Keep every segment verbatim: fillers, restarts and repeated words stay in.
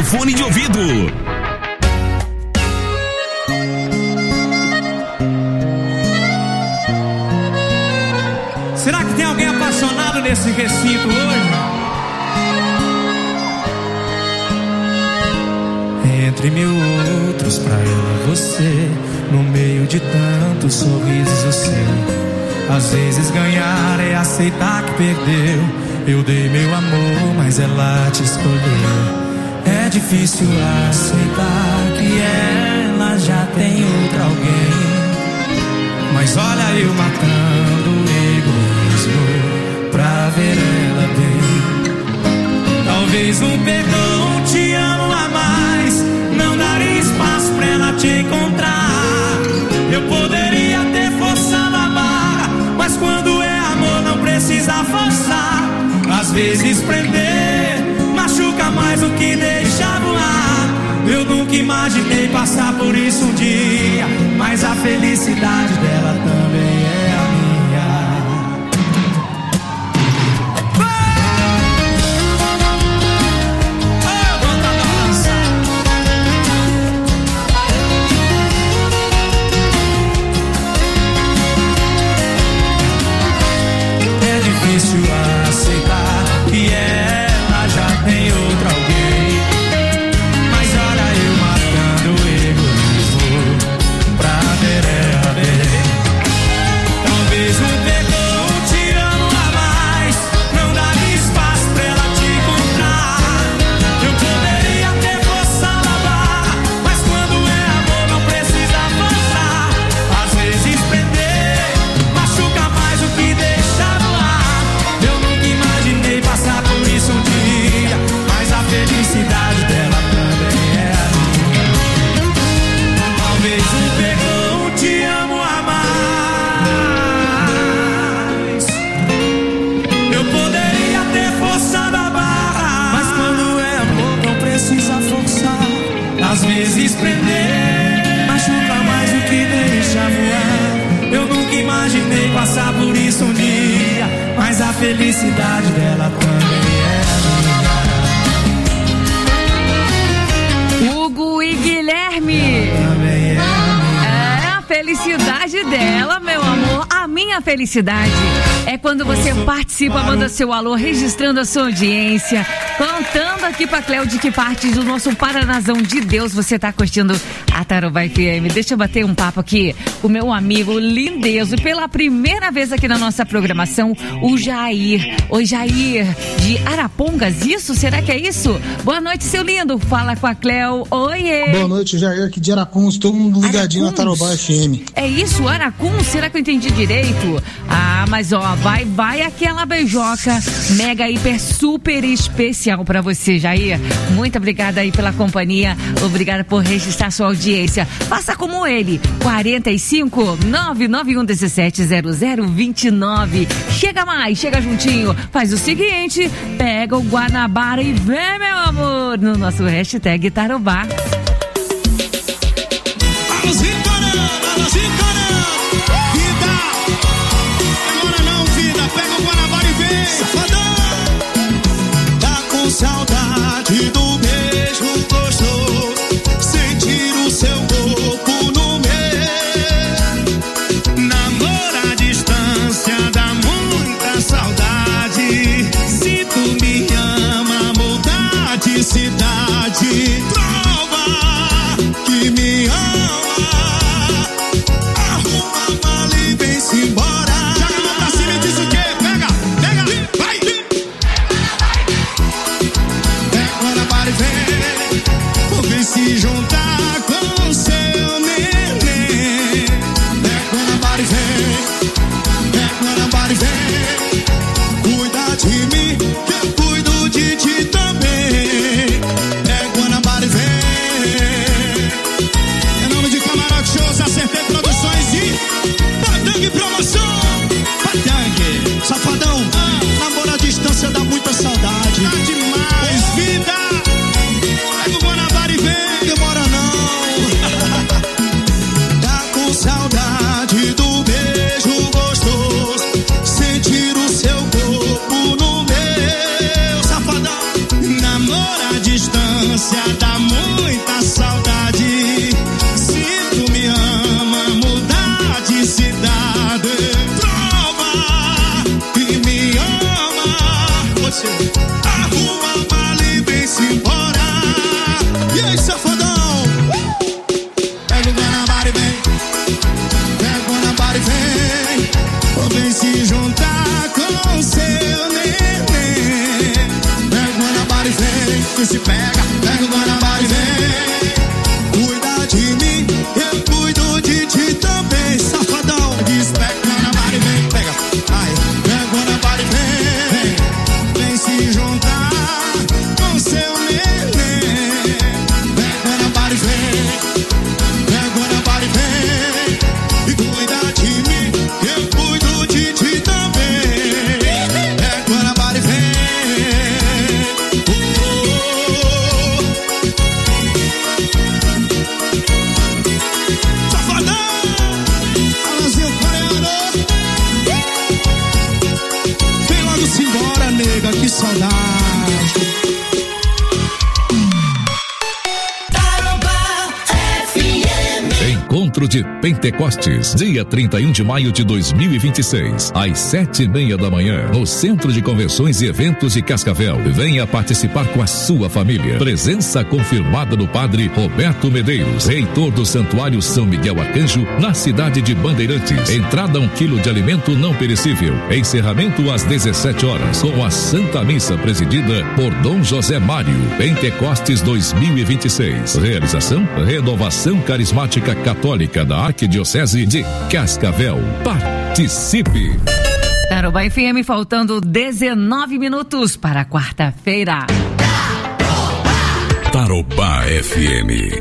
fone de ouvido. Será que tem alguém apaixonado nesse recinto hoje? Entre mil outros, pra ela você, no meio de tantos sorrisos o seu. Às vezes ganhar é aceitar que perdeu. Eu dei meu amor, mas ela te escolheu. É difícil aceitar que ela já tem outro alguém. Mas olha eu matando o egoísmo pra ver ela bem. Talvez um perdão, te amo a mais, não daria espaço pra ela te encontrar. Eu poderia ter forçado a barra, mas quando é amor não precisa forçar. Às vezes prender machuca mais do que deixar voar. Eu nunca imaginei passar por isso um dia, mas a felicidade dela também é a minha. É difícil aceitar que ela já tem outro alguém, mas olha eu matando o egoísmo pra ver ela bem. Talvez um perdão, te amo a mais, não daria espaço pra ela te encontrar. Eu poderia ter forçado a barra, mas quando é amor não precisa forçar. Às vezes prender machuca mais do que deixar no ar. Eu nunca imaginei passar por isso um dia, mas a felicidade dela também é a minha. Talvez um perdão, te amo a mais. Eu poderia ter forçado a barra, mas quando é amor não precisa forçar. Às vezes prender machuca mais do que deixar voar. Eu nunca imaginei passar por isso um dia, mas a felicidade dela também é a minha. Hugo e Guilherme. Também é a É a felicidade dela, meu amor. A minha felicidade é quando você participa, manda seu alô, registrando a sua audiência, contando aqui pra Cléo de que parte do nosso Paranazão de Deus você tá curtindo a Tarobá F M. Deixa eu bater um papo aqui com o meu amigo lindezo, pela primeira vez aqui na nossa programação, o Jair. Oi, Jair, de Arapongas, isso? Será que é isso? Boa noite, seu lindo. Fala com a Cléo. Oiê. Boa noite, Jair, aqui de Aracuns, todo mundo ligadinho na Tarobá F M. É isso, Aracuns? Será que eu entendi direito? Ah, mas ó, vai, vai aquela beijoca mega, hiper, super especial pra você, Jair. Muito obrigada aí pela companhia, obrigada por registrar sua audiência. Faça como ele, quarenta e cinco, nove nove um um sete zero zero dois nove. Chega mais, chega juntinho, faz o seguinte, pega o Guanabara e vem, meu amor, no nosso hashtag Tarobá. Vamos encarando, vamos encarando. Vida, demora não, vida. Pega o Guanabara e vem, safadão. Tá com saudade do mesmo gostoso, sentir o seu corpo no meu. Namoro à distância dá muita saudade. Se tu me ama, mudar de cidade, prova. Encontro de Pentecostes, dia trinta e um de maio de dois mil e vinte e seis, às sete e meia da manhã, no Centro de Convenções e Eventos de Cascavel. Venha participar com a sua família. Presença confirmada do padre Roberto Medeiros, reitor do Santuário São Miguel Arcanjo, na cidade de Bandeirantes. Entrada um quilo de alimento não perecível. Encerramento às dezessete horas, com a Santa Missa presidida por Dom José Mário. Pentecostes dois mil e vinte e seis. Realização: Renovação Carismática Católica da Arquidiocese de Cascavel. Participe! Tarobá F M, faltando dezenove minutos para quarta-feira. Tarobá F M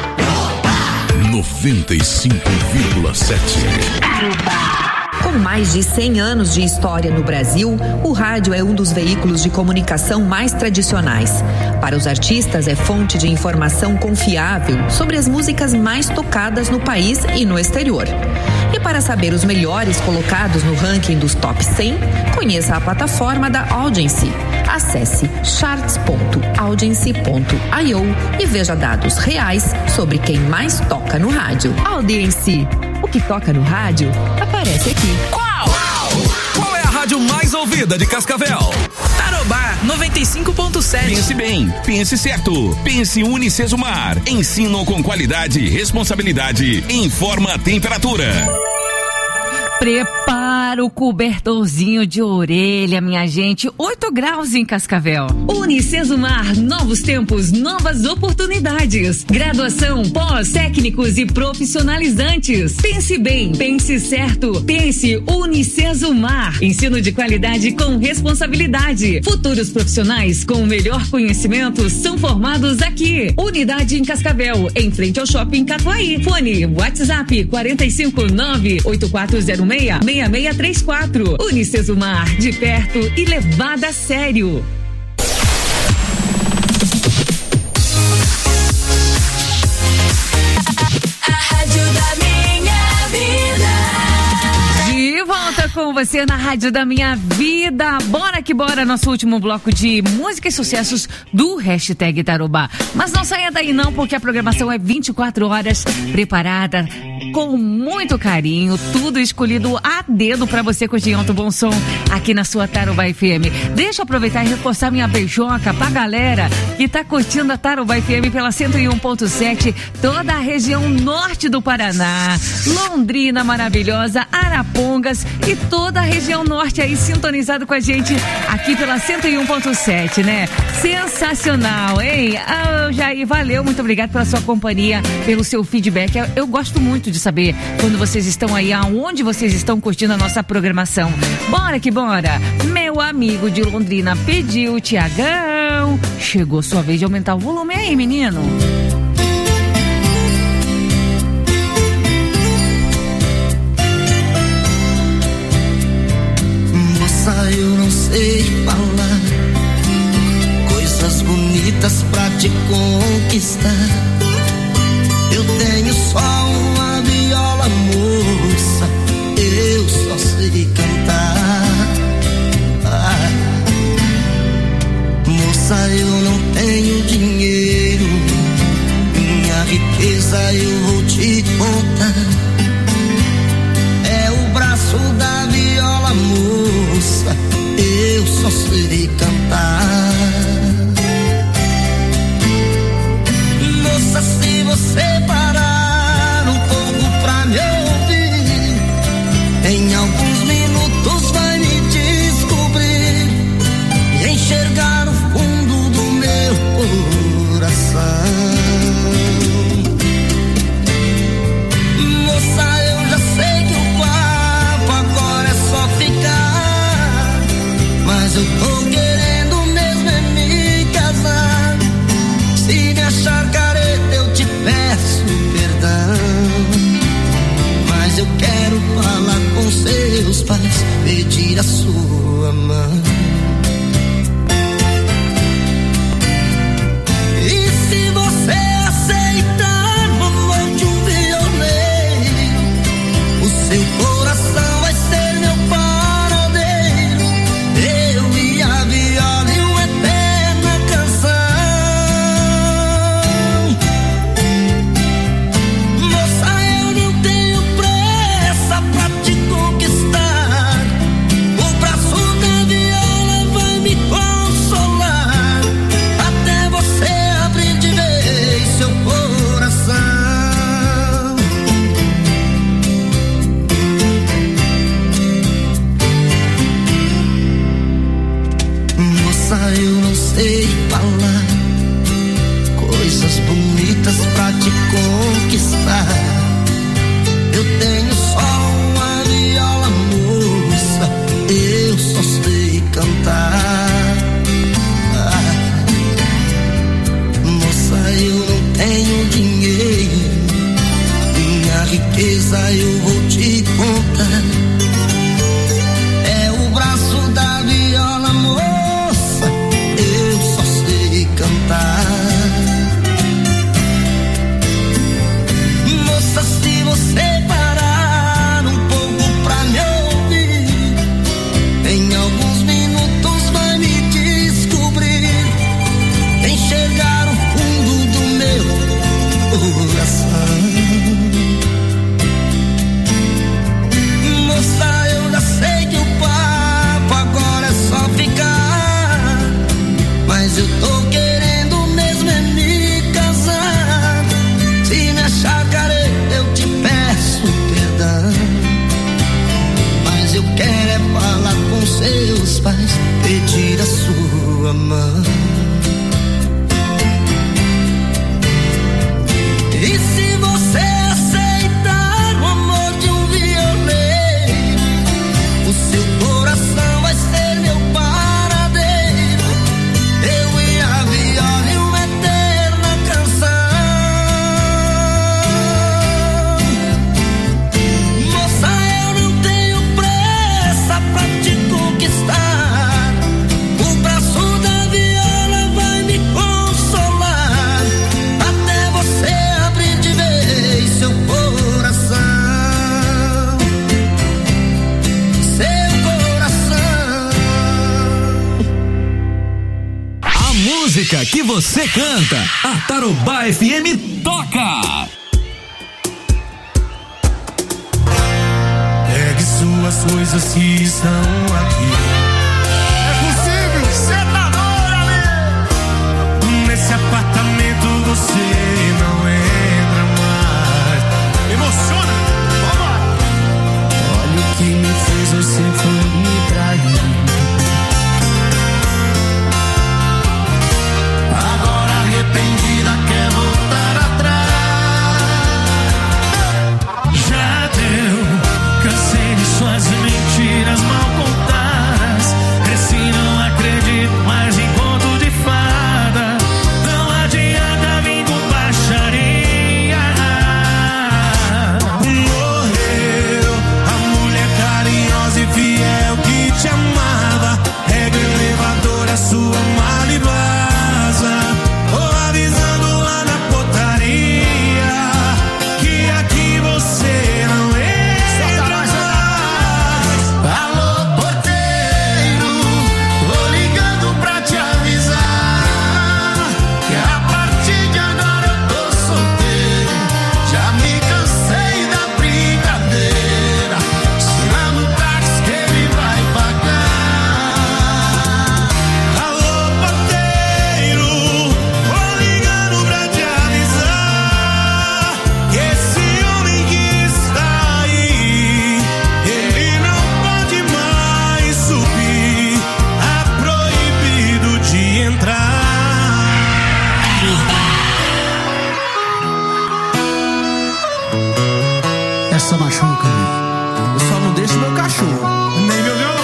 noventa e cinco vírgula sete. Com mais de cem anos de história no Brasil, o rádio é um dos veículos de comunicação mais tradicionais. Para os artistas, é fonte de informação confiável sobre as músicas mais tocadas no país e no exterior. E para saber os melhores colocados no ranking dos top cem, conheça a plataforma da Audience. Acesse charts ponto audience ponto i o e veja dados reais sobre quem mais toca no rádio. Audience. O que toca no rádio aparece aqui. Qual? Qual é a rádio mais ouvida de Cascavel? Tarobá noventa e cinco ponto sete. Pense bem, pense certo. Pense Unicesumar. Ensino com qualidade e responsabilidade. Informa a temperatura. Prepara o cobertorzinho de orelha, minha gente. oito graus em Cascavel. Unicesumar, novos tempos, novas oportunidades. Graduação, pós, técnicos e profissionalizantes. Pense bem, pense certo. Pense Unicesumar. Ensino de qualidade com responsabilidade. Futuros profissionais com o melhor conhecimento são formados aqui. Unidade em Cascavel, em frente ao Shopping Catuaí. Fone, WhatsApp quarenta e cinco nove oito quatro zero seis seis seis três quatro. Unicesumar, de perto e levada a sério. A rádio da minha vida. De volta com você na Rádio da Minha Vida. Bora que bora, nosso último bloco de música e sucessos do hashtag Tarobá. Mas não saia daí não, porque a programação é vinte e quatro horas preparada com muito carinho, tudo escolhido a dedo pra você curtir alto bom som aqui na sua Tarobá F M. Deixa eu aproveitar e reforçar minha beijoca pra galera que tá curtindo a Tarobá F M pela cento e um ponto sete, toda a região norte do Paraná, Londrina maravilhosa, Arapongas e toda a região norte aí sintonizado com a gente aqui pela cento e um ponto sete, né? Sensacional, hein? Ah, Jair, valeu, muito obrigado pela sua companhia, pelo seu feedback. Eu, eu gosto muito de saber quando vocês estão aí, aonde vocês estão curtindo a nossa programação. Bora que bora! Meu amigo de Londrina pediu, Tiagão. Chegou sua vez de aumentar o volume aí, menino. Moça, eu não sei falar coisas bonitas pra te conquistar. Eu tenho só uma viola, moça, eu só sei cantar. Ah, moça, eu não tenho dinheiro, minha riqueza eu vou te contar. É o braço da viola, moça, eu só sei cantar. Moça, se você parar um pouco pra me ouvir, em alguns minutos vai me descobrir e enxergar o fundo do meu coração. Moça, eu já sei que o papo agora é só ficar, mas eu tô querendo mesmo é me casar. Se me achar careta eu te peço perdão, mas eu quero falar com seus pais, pedir a sua mão. E se você aceitar o amor de um violeiro, o seu coração vai ser meu paradeiro. Eu e a moça, eu vou te contar. É o braço da viola, moça, eu só sei cantar. Moça, se você parar um pouco pra me ouvir, em alguns minutos vai me descobrir, enxergar o fundo do meu coração. Moça, eu já sei que o papo agora é só ficar, mas eu tô querendo mesmo é me casar. Se me achar careta, eu te peço perdão, mas eu quero é falar com seus pais, pedir a sua mão. E se você aceitar o amor de um violeiro, o seu coração vai ser meu paradeiro. Eu e a viola e uma eterna canção. Moça, eu não tenho pressa pra te conquistar. O braço da viola vai me consolar, até você abrir de vez seu coração. Seu coração. A música que você canta, a Tarobá F M toca. Pegue suas coisas que estão aqui. É possível, cê tá doido ali. Nesse apartamento você não entra mais. Emociona, vamos. Olha o que me fez, você foi me trair. Agora arrependida quer voltar atrás. Já deu, cansei de suas mentiras mal contadas. Esse não acredito mais em conto de fada. Não adianta vir com baixaria. Morreu a mulher carinhosa e fiel que te amava. Pega o elevador, a sua mala e vaza. Ou avisando lá na portaria que aqui você não entra mais. Alô, porteiro, tô ligando pra te avisar que a partir de agora eu tô solteiro. Já me cansei da brincadeira. Chama o táxi que ele vai pagar. Alô, porteiro, tô ligando pra te avisar que esse homem que está aí, ele não pode mais subir. É proibido de entrar. Essa machuca, né? Eu só não deixo meu cachorro. Nem meu violão.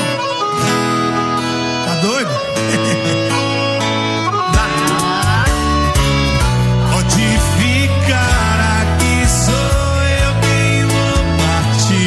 Tá doido? Pode ficar aqui, sou eu quem vou partir.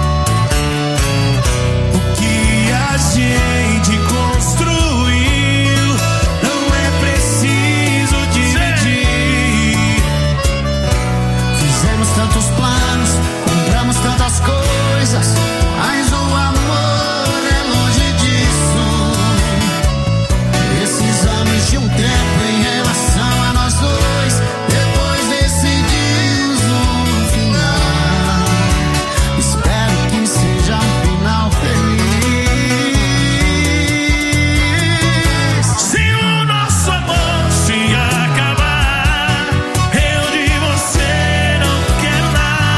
O que a gente construiu não é preciso dividir. Fizemos tantos planos, compramos tantas coisas, mas o amor é longe disso. Precisamos de um tempo em relação a nós dois, depois decidimos um final. Espero que seja um final feliz. Se o nosso amor se acabar, eu de você não quero nada.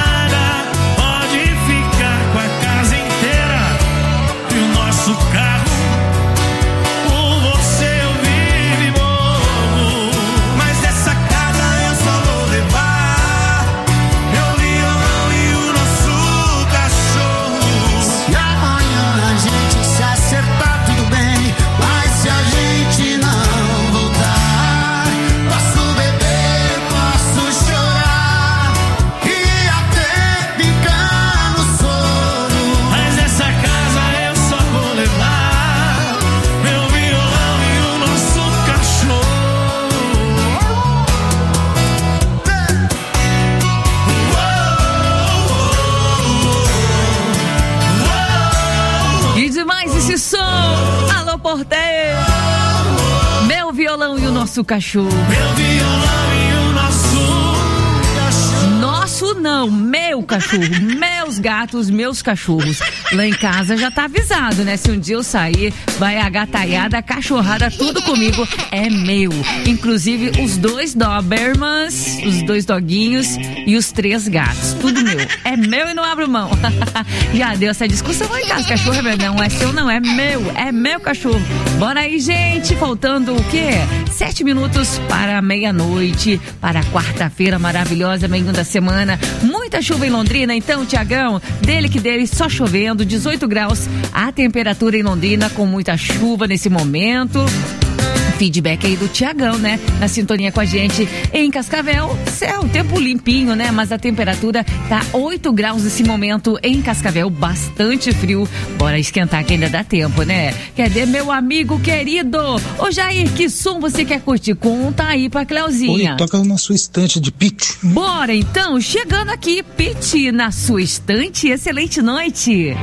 porteiro. Meu violão e o nosso cachorro. Meu violão e o nosso cachorro. Nosso não, meu cachorro. Meus gatos, meus cachorros. Lá em casa já tá avisado, né? Se um dia eu sair, vai a gataiada, a cachorrada, tudo comigo é meu. Inclusive os dois Dobermans, os dois doguinhos e os três gatos. Tudo meu. É meu e não abro mão. Já deu essa discussão lá em casa. Cachorro é meu, não é seu, não. É meu. É meu cachorro. Bora aí, gente. Faltando o quê? Sete minutos para meia-noite, para quarta-feira maravilhosa, meio da semana. Muita chuva em Londrina, então, Tiagão, dele que dele, só chovendo, dezoito graus a temperatura em Londrina, com muita chuva nesse momento. Feedback aí do Tiagão, né? Na sintonia com a gente em Cascavel. Céu, tempo limpinho, né? Mas a temperatura tá oito graus nesse momento em Cascavel, bastante frio. Bora esquentar que ainda dá tempo, né? Cadê meu amigo querido? Ô Jair, que som você quer curtir? Conta aí pra Cleuzinha. Oi, toca na sua estante de Pitty. Bora então, chegando aqui, Pitty na sua estante. Excelente noite.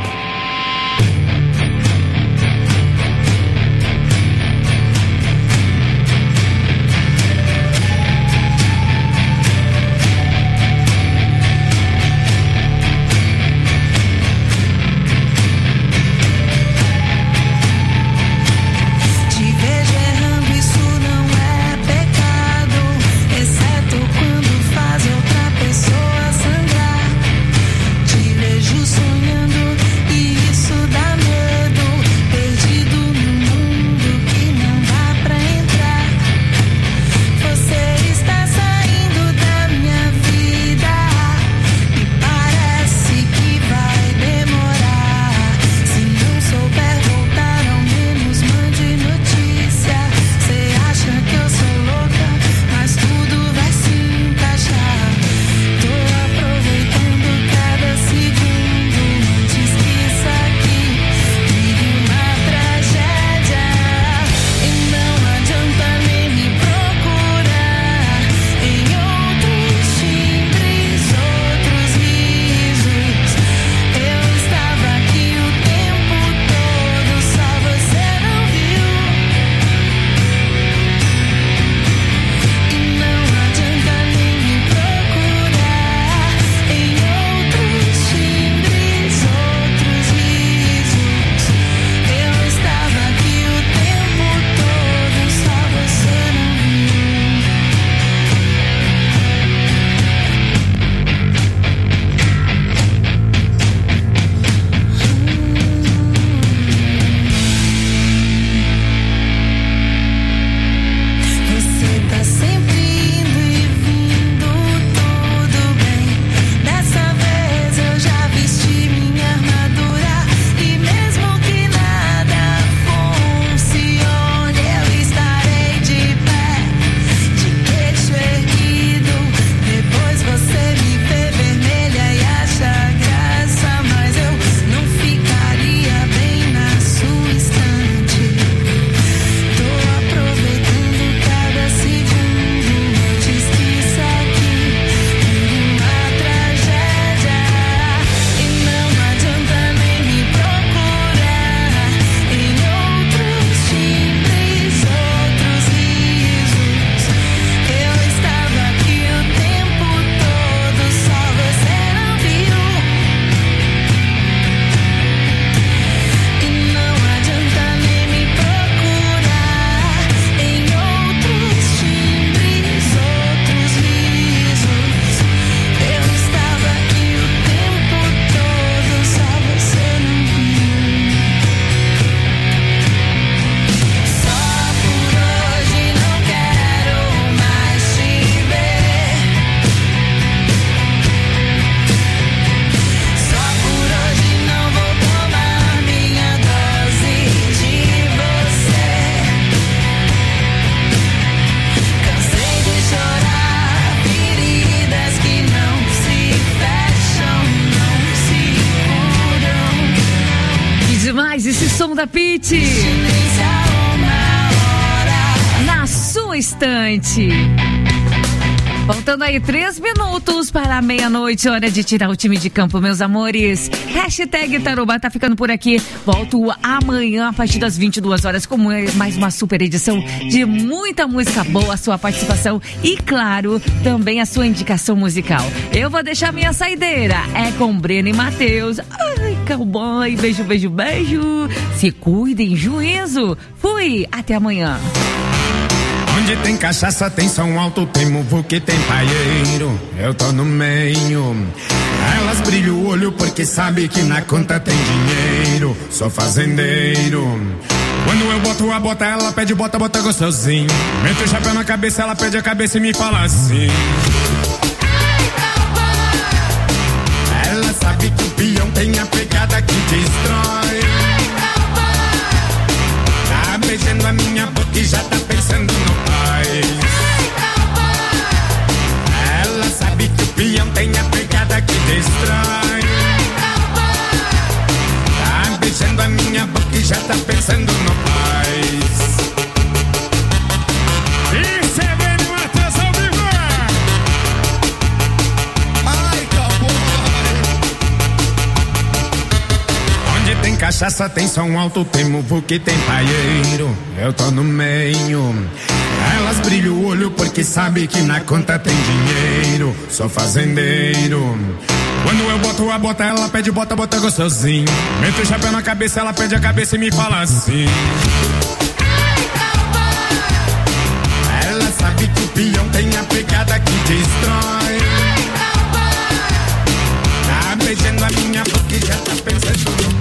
Da Pitty na sua estante. Faltando aí três minutos para a meia-noite, hora de tirar o time de campo, meus amores. Hashtag Tarobá tá ficando por aqui. Volto amanhã a partir das vinte e duas horas com mais uma super edição de muita música boa, a sua participação e, claro, também a sua indicação musical. Eu vou deixar minha saideira. É com Breno e Matheus. Ai, cowboy. Beijo, beijo, beijo. Se cuidem, juízo. Fui. Até amanhã. Onde tem cachaça, tem som alto, tem muvuca, tem paieiro. Eu tô no meio. Elas brilham o olho porque sabe que na conta tem dinheiro. Sou fazendeiro. Quando eu boto a bota, ela pede bota, bota gostosinho. Meto o chapéu na cabeça, ela pede a cabeça e me fala assim. Ela sabe que o peão tem a pegada que destrói. Tá beijando a minha boca e já tá pensando no pai. Ela sabe que o peão tem a pegada que destrói. Tá beijando a minha boca e já tá pensando no pai. Isso é bem uma atenção viva. Ai, cowboy. Onde tem cachaça, tem som alto, tem muvuca, tem paieiro. Eu tô no meio. Elas brilham o olho porque sabe que na conta tem dinheiro. Sou fazendeiro. Quando eu boto a bota, ela pede bota, bota gostosinho. Meto o chapéu na cabeça, ela pede a cabeça e me fala assim. Ela sabe que o peão tem a pegada que destrói. Tá beijando a minha boca e já tá pensando no...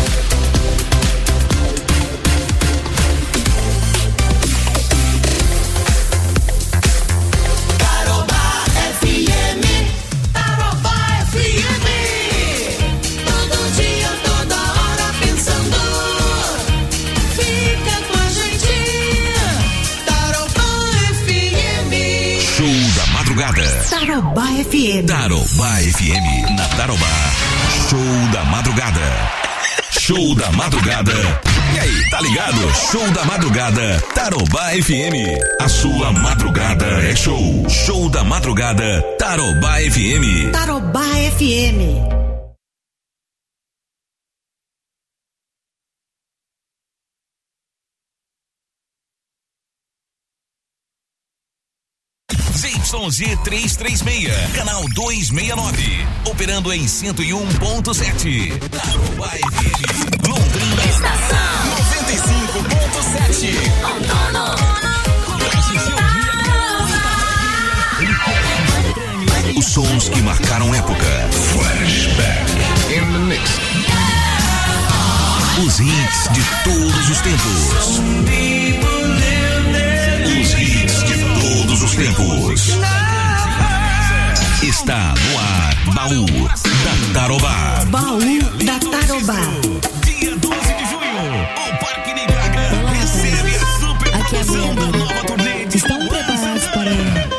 Tarobá F M. Tarobá F M. Na Tarobá. Show da madrugada. Show da madrugada. E aí, tá ligado? Show da madrugada. Tarobá F M. A sua madrugada é show. Show da madrugada. Tarobá F M. Tarobá F M. Z Y Z trezentos e trinta e seis, canal duzentos e sessenta e nove, operando em cento e um ponto sete. Tarobá F M, Londrina. Estação noventa e cinco ponto sete. Os sons que marcaram época. Flashback in the mix. Os hits de todos os tempos. Os hits de todos os tempos. Está no ar, Baú da Tarobá. Baú da Tarobá. Dia doze de junho, o Parque Nibraga recebe a super Aqui é a promoção da minha nova turnê de Estão preparados para...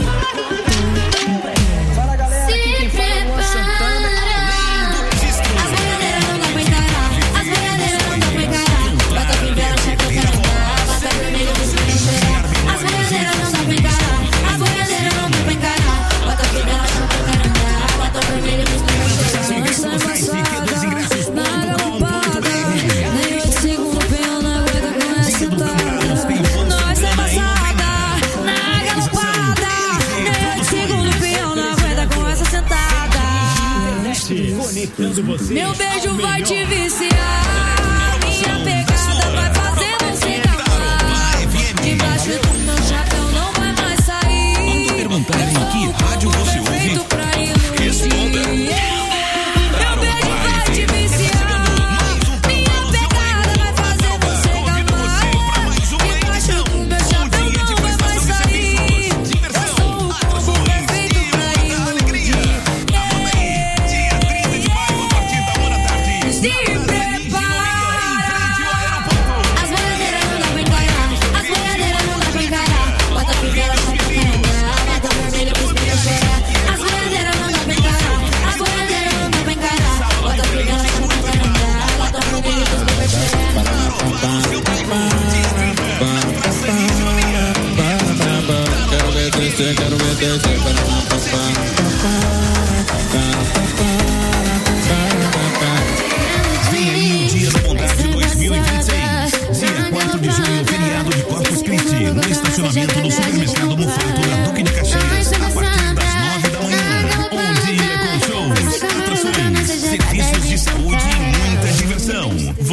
Fala galera, aqui quem fala é o Luan Santana. As boiadeiras não dá pra encarar. As boiadeiras não dá pra encarar. Bota a vela, checa o Canadá. Bota a vermelha, você vai cheirar. As boiadeiras não dá pra encarar. As boiadeiras não dá pra encarar. Bota a vela, checa o Canadá. Bota a vermelha, você vai cheirar. Nossa embaçada, na lampada. Nem oito segundos, peão na aguenta com essa sentada. Nossa embaçada, na galopada. Nem oito segundos, peão na aguenta com essa sentada. Meu beijo vai te viciar. Minha pegada vai fazer você gamar. Debaixo do meu chapéu não vai mais sair. Quando perguntarem em que rádio você ouve, Feito pra iludir. responda. Meu beijo vai te viciar. Minha pegada vai fazer você gamar. Debaixo do meu chapéu não vai mais sair. Eu sou o combo perfeito pra iludir. Dia trinta de maio, a partir da uma da tarde. Se prepara.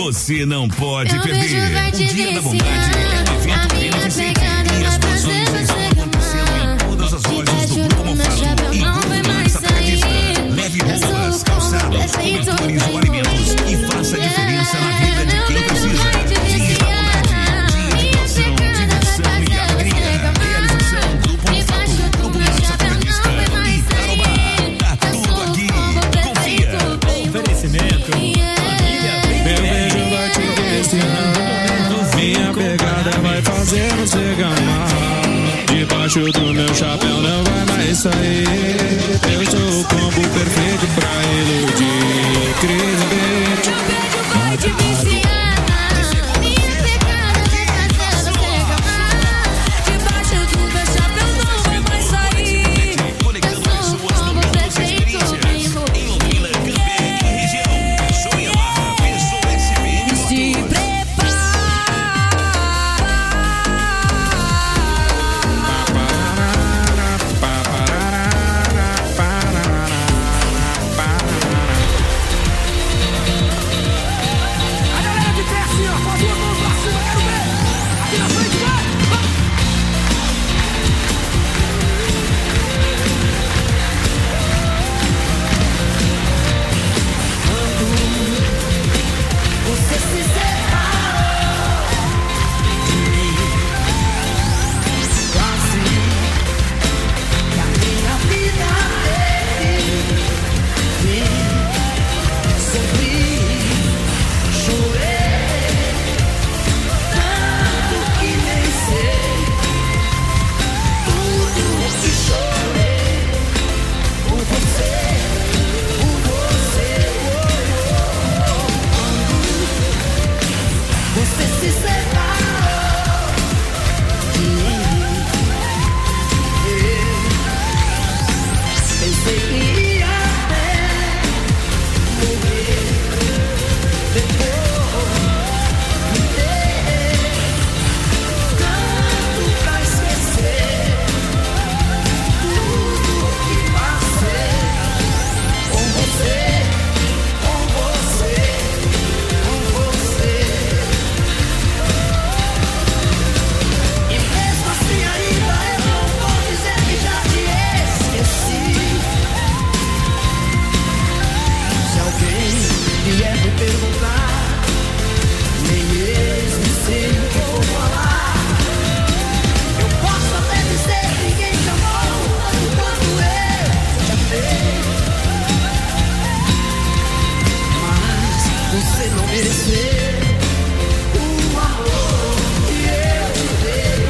você não pode Eu perder. vejo vai te O Dia da Bondade viciar. é um evento A minha beneficente pegada e as vai promoções fazer estão você acontecendo em todas as lojas do Debaixo Grupo do meu Monfaro chapéu e não Grupo vai mais Max Atacadista. sair. Leve Eu sou roupas, o calçados, combo perfeito cobertores ou pra alimentos e você. faça a diferença na vida de quem Meu beijo precisa. vai te Dia da viciar. Bondade, dia de emoção, diversão e alegria. Realização Grupo Monfaro, Grupo Max Atacadista e Tarobá. Tá tudo aqui. Confia. Oferecimento. Meu beijo vai te viciar. Minha pegada vai fazer você gamar. Debaixo do meu chapéu não vai mais sair. Eu sou o combo perfeito pra iludir. Cris, beijo. Meu beijo vai te viciar. Minha pegada vai fazer você gamar. Debaixo do meu chapéu não vai mais sair. Eu sou o combo perfeito pra iludir. Se você se separou de mim, quase que a minha vida teve fim. Sofri, chorei, tanto que nem sei tudo que chorei por você, por você. Você se separou de mim. Eu pensei que ia até morrer. Depois me dei tanto pra esquecer tudo que passei com você, com você, com você. E mesmo assim ainda eu não vou dizer que já te esqueci. Se alguém vier me perguntar, nem mesmo sei o que vou falar. Eu posso até dizer que ninguém te amou tanto quanto eu te amei. Mas você não mereceu o amor que eu te dei.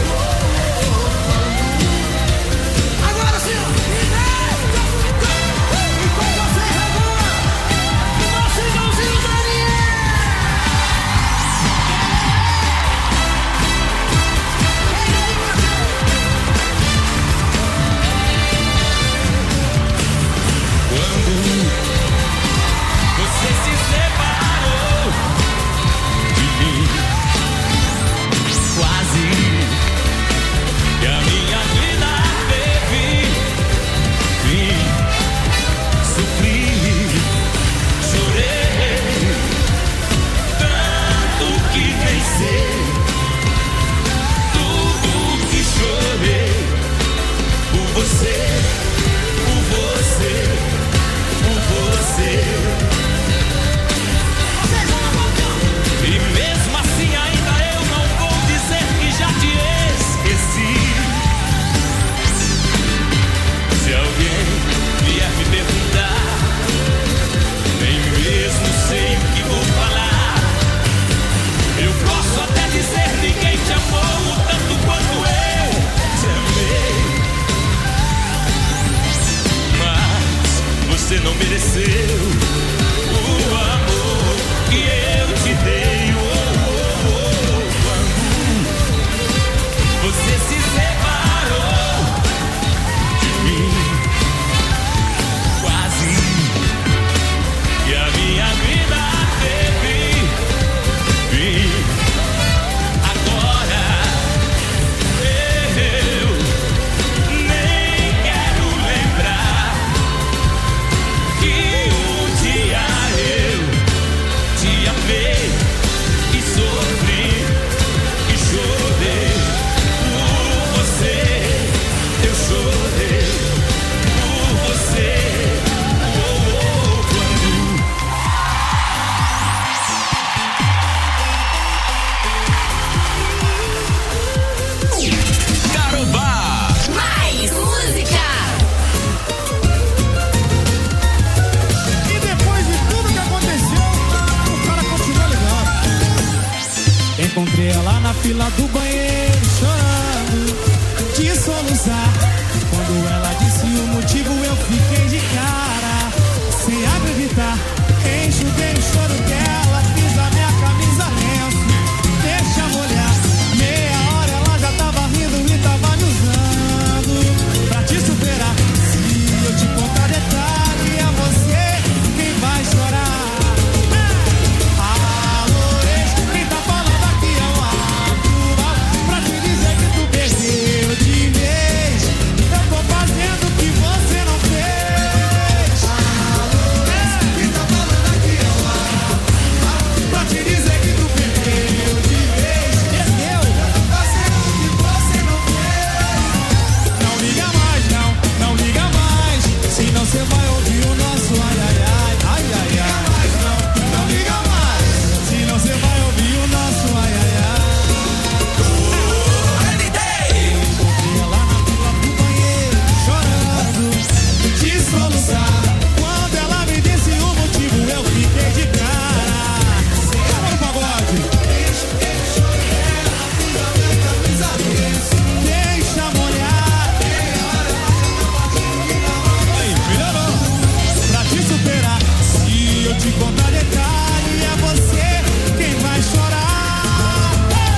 Agora sim, e com vocês agora, o nosso irmãozinho Daniel. Você se separou de mim, quase que a minha vida teve fim. Sofri, chorei, tanto que nem sei tudo que chorei por você, por você, por você. E mesmo assim ainda eu não vou dizer que já te esqueci. Se alguém vier me perguntar, nem mesmo sei o que vou falar. Eu posso até dizer ninguém te amou tanto quanto eu te amei. Mas você não mereceu o amor que eu te dei. Oh, oh, oh. Quando você se separou de mim, quase que a minha vida teve fim. Agora eu nem quero lembrar que um dia eu te amei. fila do banheiro chorando, de soluçar. Quando ela disse o motivo eu fiquei de cara, sem acreditar. Enxuguei o choro dela, fiz a minha camisa lenço, deixa molhar. Meia hora ela já tava rindo e tava me usando pra te superar. Se eu te contar detalhe, é você quem vai chorar. Alô, ex, quem tá falando aqui é o Arthur, pra te dizer que tu perdeu de vez. Eu tô fazendo o que você não fez. Alô, ex, quem tá falando aqui é o Arthur, pra te dizer que tu perdeu de vez. Perdeu. Eu tô fazendo o que você não fez. Não liga mais, não, não liga mais, senão você vai ouvir o nosso ai, ai, ai, ai, ai, ai. Não, não liga mais, senão você vai ouvir o nosso ai, ai, ai. Encontrei ela na fila do banheiro, chorando, de soluçar. Quando ela me disse o motivo, eu fiquei de cara. Vamos no pagode. Deixa molhar. Aí, melhorou. Pra te superar, se eu te contar detalhe, é você quem vai chorar.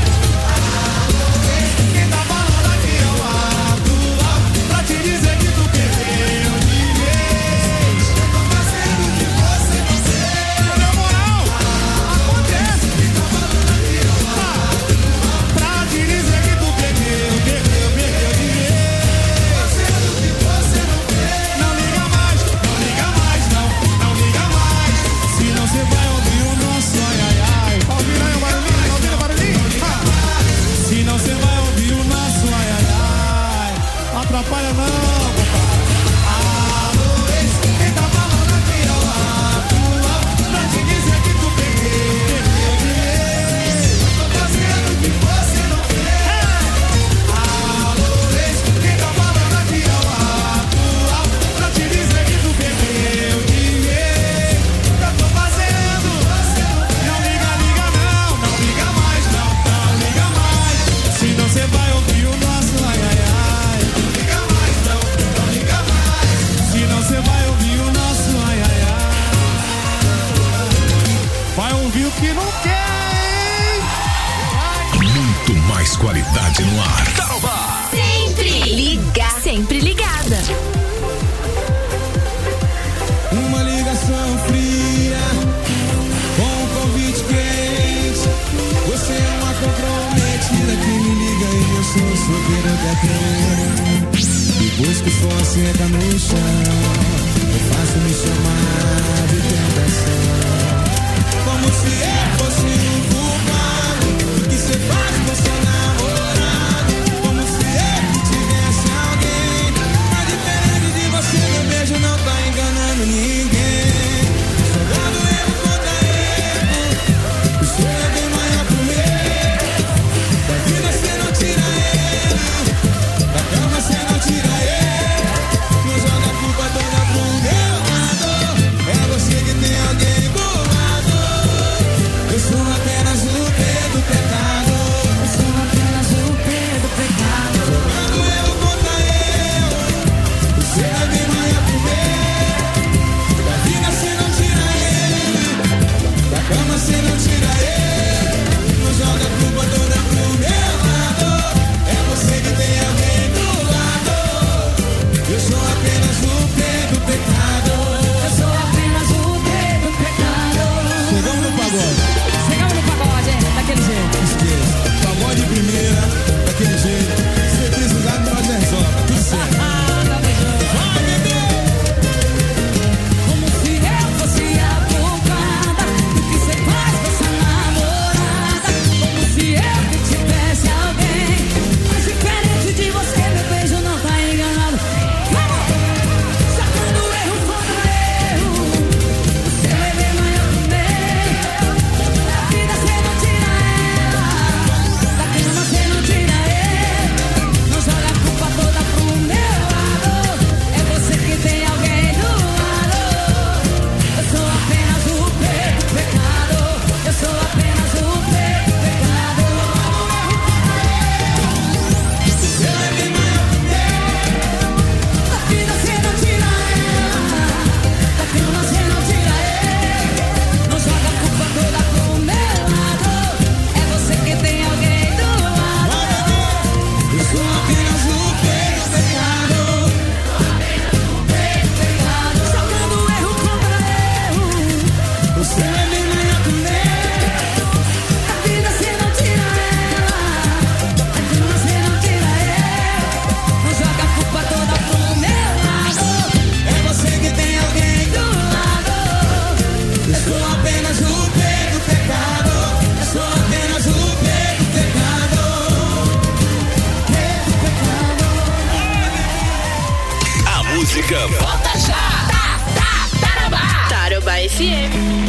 Quem tá falando aqui é o Arthur, pra te dizer que tu perdeu de vez. Eu tô fazendo o que você não fez. Na moral, acontece. Quem tá falando aqui é o Arthur, pra te dizer que tu perdeu, perdeu, perdeu de vez. Fazendo o que você não fez. Não liga mais, não liga mais, não, não liga mais, senão você vai ouvir o nosso ai, ai, ai. Ouvindo aí o barulhinho, ouvindo o barulhinho? Senão você vai ouvir o nosso ai, ai, ai. Não atrapalha não, papai. Alô, ex, quem tá falando aqui é o Arthur, pra te dizer que tu perdeu, perdeu de vez. Eu tô fazendo o que você não fez. Alô, ex, quem tá falando aqui é o Arthur, pra te dizer que tu perdeu de vez. Eu tô fazendo, não liga, liga não, não liga mais, não, não liga mais, senão você vai ouvir o nosso ai, ai, ai. Não liga mais, não, não liga mais, senão você vai ouvir o nosso ai, ai, ai. Vai ouvir o que não quer, hein? Muito mais qualidade no ar. Sempre liga, sempre ligada. Uma ligação fria, com um convite quente. Você é uma comprometida que me liga e eu sou solteiro da crente. Depois que for seca no chão, eu faço me chamar de tentação. Como se eu fosse um culpado que você faz com seu namorado. Como se eu tivesse alguém, mas diferente de você, meu beijo não tá enganando ninguém. Jogado erro contra erro, o seu é bem maior que o meu. Da vida você não tira ele, da cama você não tira ele. Não joga a culpa toda pro meu lado. música volta já. Tá, tá, Tarobá. Tarobá F M.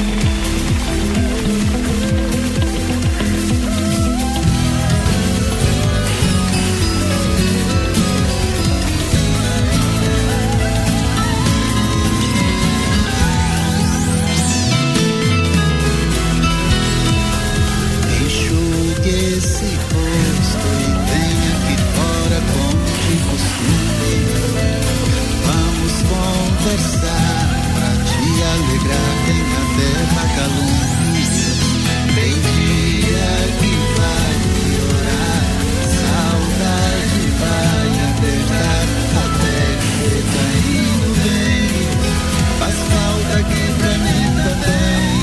Esse rosto e vem aqui fora como de costume. Vamos conversar pra te alegrar, tem até vagalume. Tem dia que vai piorar, saudade vai apertar, até que tá indo bem. Faz falta aqui pra mim também.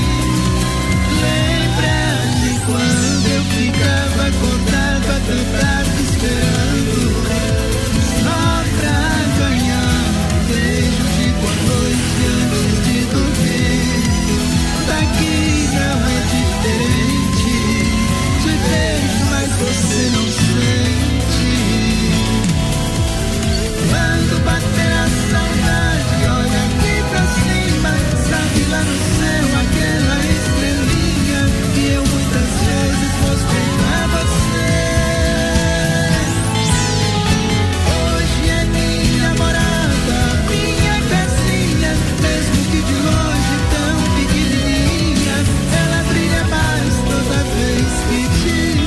Lembra de quando eu ficava acordado a cantar te esperando, só pra ganhar um beijo de boa noite antes de dormir. Daqui não é diferente, te vejo mas você não sente. Quando bater a saudade, olha aqui pra cima, sabe lá no céu aquela estrelinha que eu muitas vezes mostrei pra você. Hoje é minha morada, minha casinha, mesmo que de longe tão pequenininha, ela brilha mais toda vez que te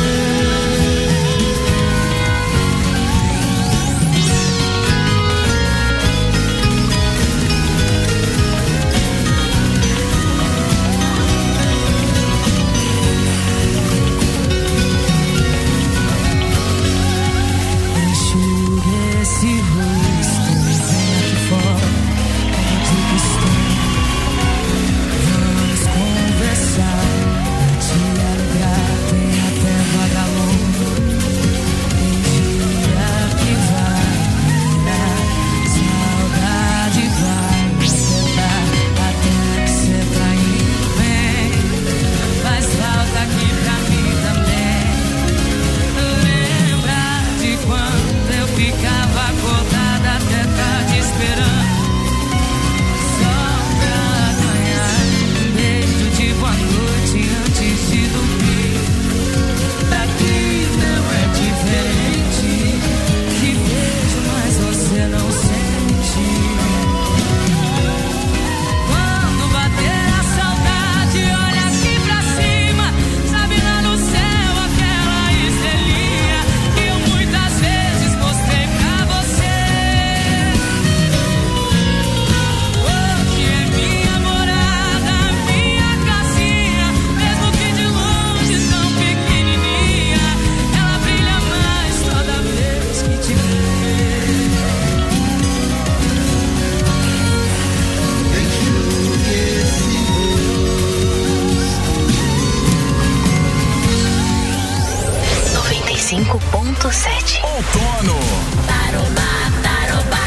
cinco ponto sete. Outono. Tarobá, Tarobá.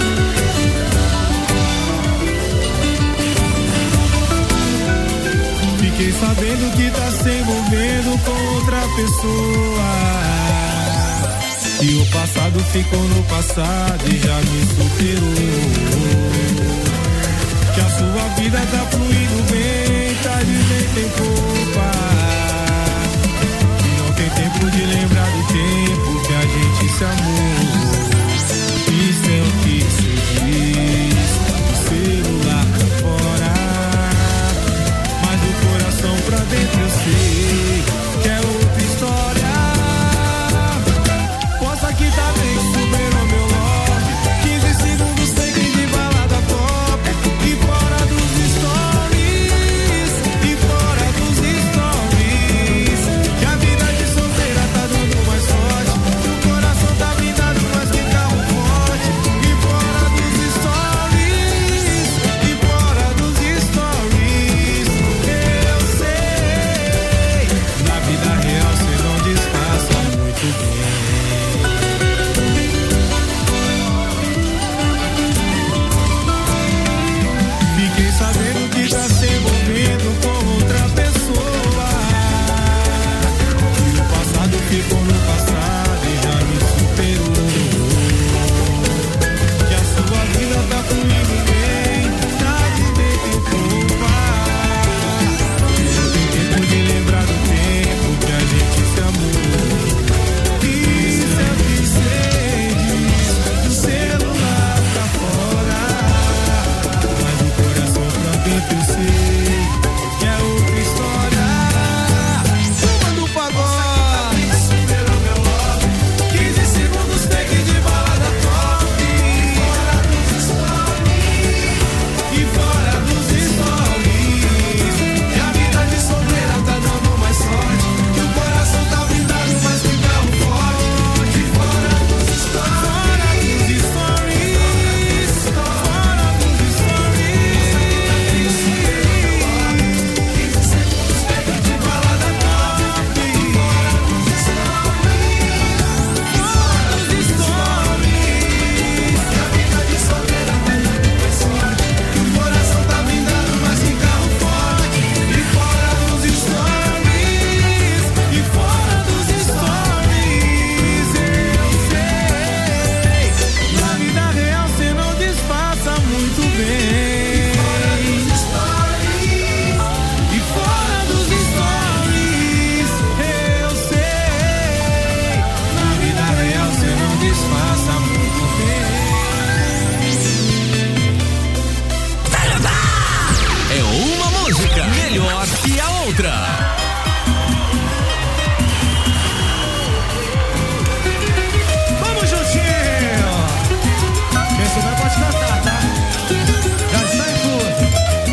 Fiquei sabendo que tá se envolvendo com outra pessoa. E o passado ficou no passado e já me superou. Que a sua vida tá fluindo bem, tá de vento em popa. Tem tempo de lembrar do tempo que a gente se amou. Isso é o que se diz, o celular pra fora, mas o coração pra dentro eu sei que é outra história. Posta que tá bem, superou meu love, quinze segundos sem de balada pop. E fora dos stories, e fora dos stories, que a vida de solteira tá dando mais sorte. O coração tá vindo outra. Vamos juntinho. Quem souber pode cantar, tá? Já está em tudo.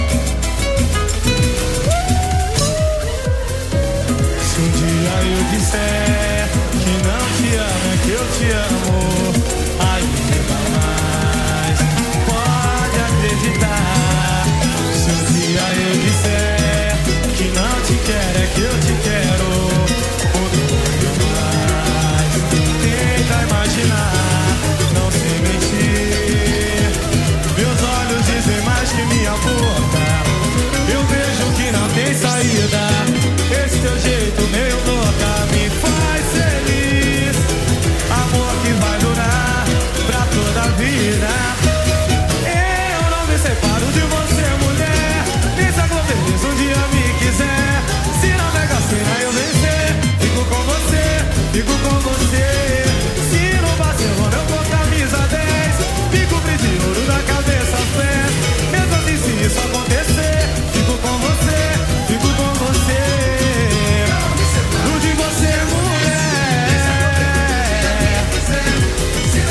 Se um dia eu disser que não te amo, é que eu te amo, aí nunca mais pode acreditar. Se um dia eu disser que não te quero, é que eu te quero, muito mais. Tenta imaginar, não sei mentir. Meus olhos dizem mais que minha boca. Eu vejo que não tem saída. Esse teu jeito meio louca me faz feliz. Amor que vai durar pra toda a vida. Eu não me separo de você, mulher. Nem se a Globo um dia me quiser. Se na Mega Sena eu vencer, fico com você, fico com você. Se no Barcelona eu for camisa dez, fico de ouro da cabeça aos pés. Mesmo assim, se isso acontecer, fico com você, fico com você. Não de você, mulher. Vencer você,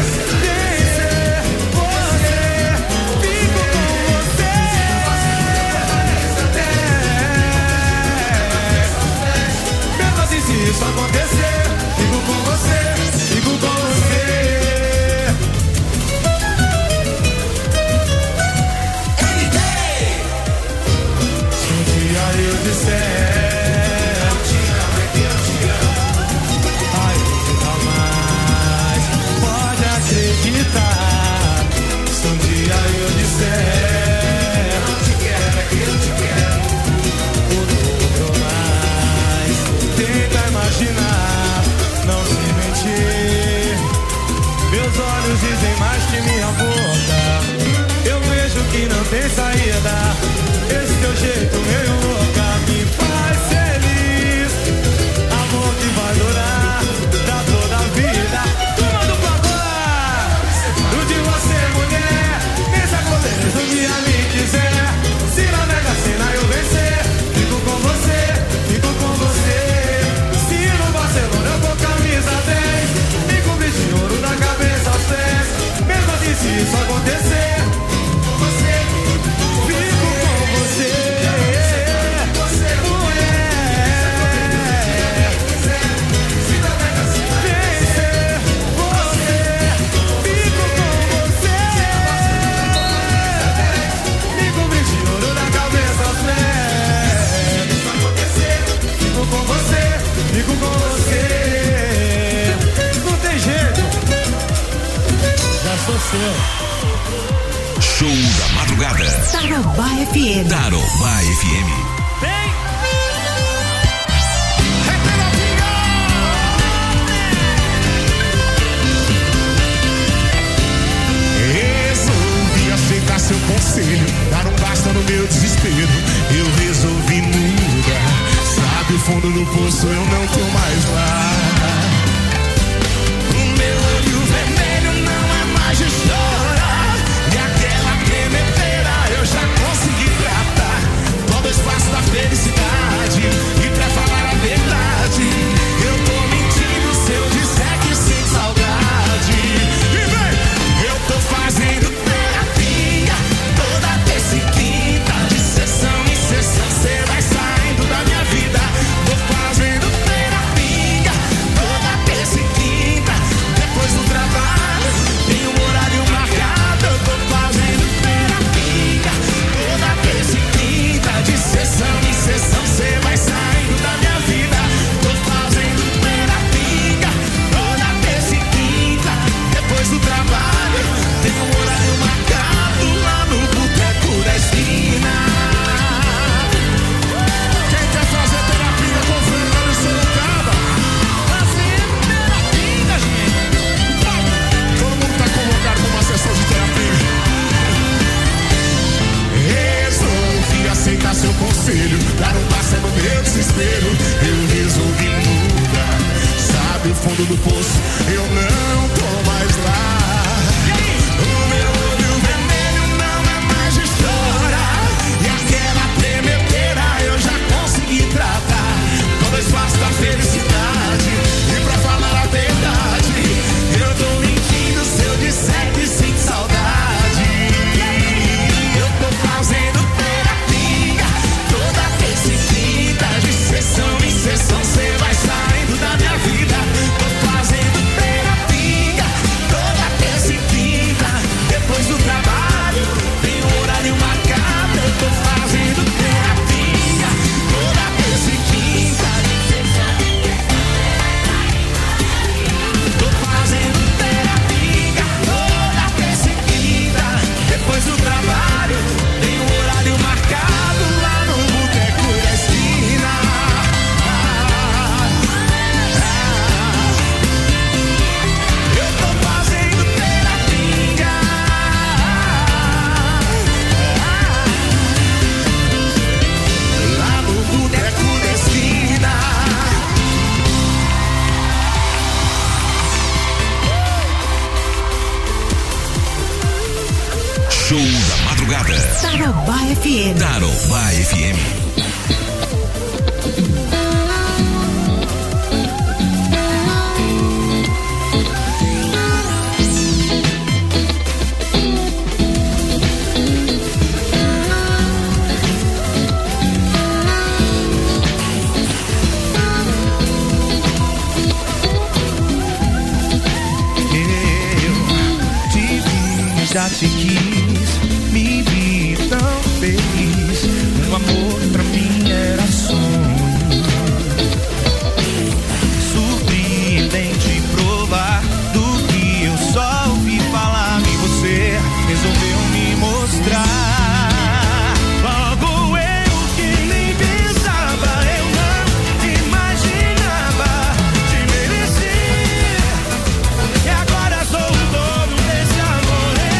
fico com você. Mesmo assim, se isso acontecer, fico com você, fico com você. Se um dia eu disser eu te amo, é que eu te amo, ai, nunca mais pode acreditar. Se um dia eu disser não te quero, é que eu te quero, tudo mais. Tenta imaginar, não se mentir. Meus olhos dizem mais que minha boca. Eu vejo que não tem saída. Esse teu jeito meio louca me faz feliz. Amor que vai durar pra toda a vida. Turma do Pagode, o de você, mulher. Nessa conversa um dia me quiser. Se na Mega Sena eu vencer, fico com você, fico com você. Se no Barcelona eu for camisa dez, me cobrir de ouro da cabeça aos pés. Mesmo assim, se isso acontecer, você, fico com você. Fico com você, não tem jeito, já sou seu. Show da Madrugada. Tarobá F M. Tarobá F M. Vem! Resolvi aceitar seu conselho, dar um basta no meu desespero. Eu resolvi mudar. Sabe o fundo do poço, eu não tô mais lá. O meu olho vermelho não é mais de chorar. E aquela tremedeira eu já consegui tratar. Todo o espaço da felicidade. E pra falar a verdade, eu tô mentindo se eu disser que sinto saudade. E vem, eu tô fazendo terapia toda terça e quinta, de sessão em sessão. Cê vai saindo da minha vida. Tô fazendo terapia toda terça e quinta, depois do trabalho tem um horário marcado. Eu tô fazendo terapia toda terça e quinta, de sessão em sessão. Cê vai saindo da minha vida. Tô fazendo terapia toda terça e quinta, depois do trabalho tem um horário marcado lá no boteco da esquina. Quem quer fazer terapia com o Fernando Sorocaba? Fazendo terapia, gente. Todo mundo tá convocado pra uma sessão de terapia. Resolvi aceitar seu conselho, dar um passo no meu desespero. Eu resolvi mudar. Sabe o fundo do poço, eu não tô mais lá. O meu olho vermelho não é mais de chorar. E aquela tremedeira eu já consegui Tarobá F M. Tarobá F M. Já te quis, me vi tão feliz. O amor pra mim era sonho. Surpreendente provar do que eu só ouvi falar. E você resolveu me mostrar. Logo eu que nem pensava, eu não imaginava te merecer. E agora sou o dono desse amor.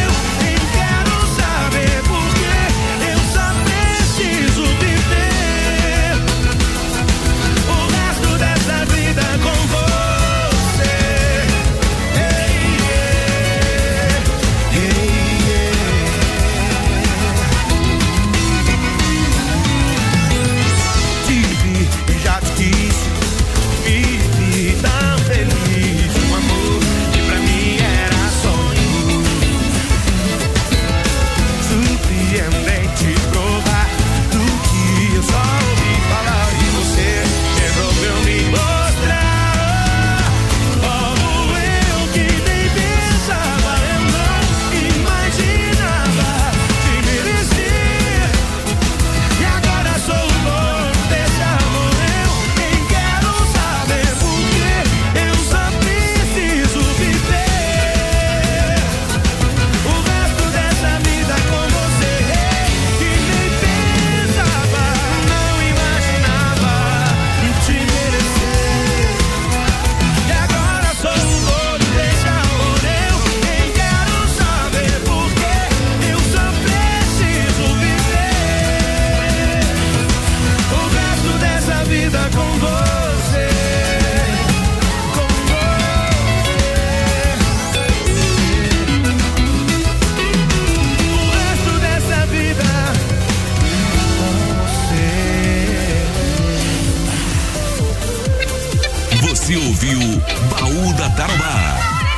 Você ouviu Baú da Tarobá.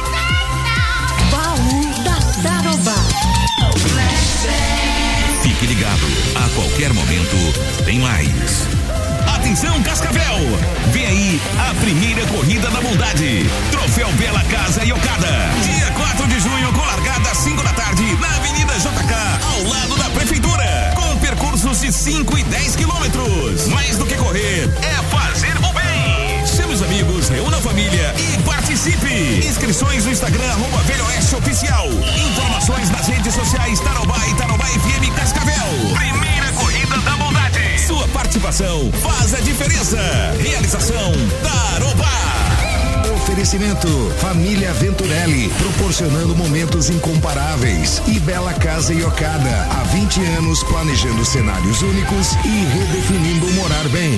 Baú da Tarobá. Fique ligado, a qualquer momento tem mais. Atenção, Cascavel! Vem aí a primeira corrida da bondade. Troféu Bela Casa e Okada. Dia quatro de junho, com largada às cinco da tarde, na Avenida J K, ao lado da Prefeitura. Com percursos de cinco e dez quilômetros. Mais do que correr, é fazer o bem. Chame os amigos, reúna a família e participe. Inscrições no Instagram, arroba Velho Oeste Oficial. Informações nas redes sociais Tarobá e Tarobá F M Cascavel. Primeira corrida da bondade. Sua participação faz a diferença. Realização Tarobá. Oferecimento Família Venturelli, proporcionando momentos incomparáveis. E Bela Casa e Okada, há vinte anos planejando cenários únicos e redefinindo morar bem.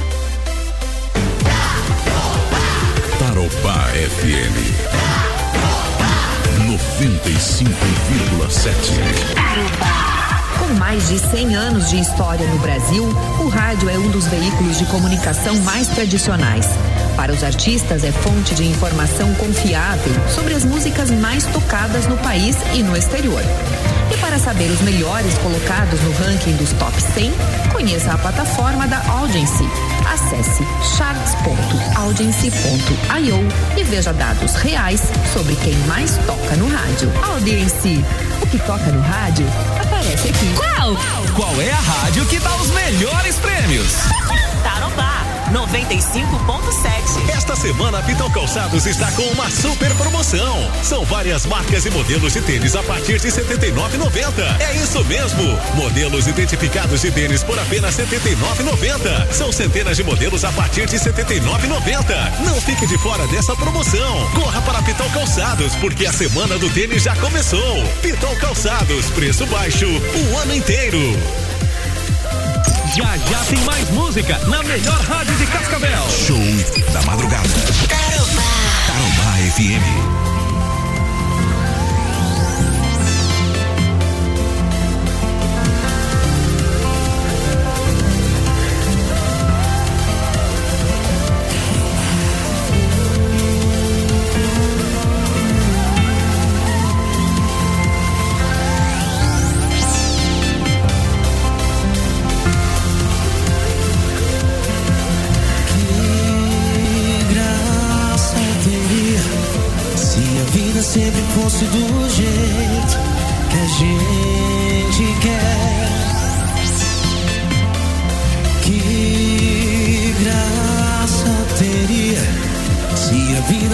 Tarobá F M noventa e cinco vírgula sete. Com mais de cem anos de história no Brasil, o rádio é um dos veículos de comunicação mais tradicionais. Para os artistas, é fonte de informação confiável sobre as músicas mais tocadas no país e no exterior. E para saber os melhores colocados no ranking dos top cem, conheça a plataforma da Audience. Acesse charts ponto audience ponto i o e veja dados reais sobre quem mais toca no rádio. Audience, o que toca no rádio aparece aqui. Qual? Qual é a rádio que dá os melhores prêmios? Tarobá noventa e cinco ponto sete. Esta semana a Pitão Calçados está com uma super promoção. São várias marcas e modelos de tênis a partir de setenta e nove reais e noventa centavos. É isso mesmo. Modelos identificados de tênis por apenas setenta e nove reais e noventa centavos. São centenas de modelos a partir de setenta e nove reais e noventa centavos. Não fique de fora dessa promoção. Corra para Pitão Calçados, porque a semana do tênis já começou. Pitão Calçados, preço baixo o ano inteiro. Já já tem mais música na melhor rádio de Cascavel. Show da madrugada. Tarobá. Tarobá F M.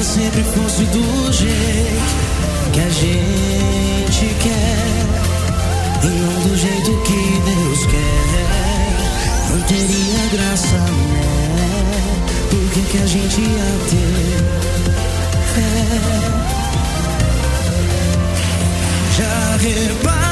sempre fosse do jeito que a gente quer e não do jeito que Deus quer, não teria graça, né? Por que que a gente ia ter fé? Já reparou?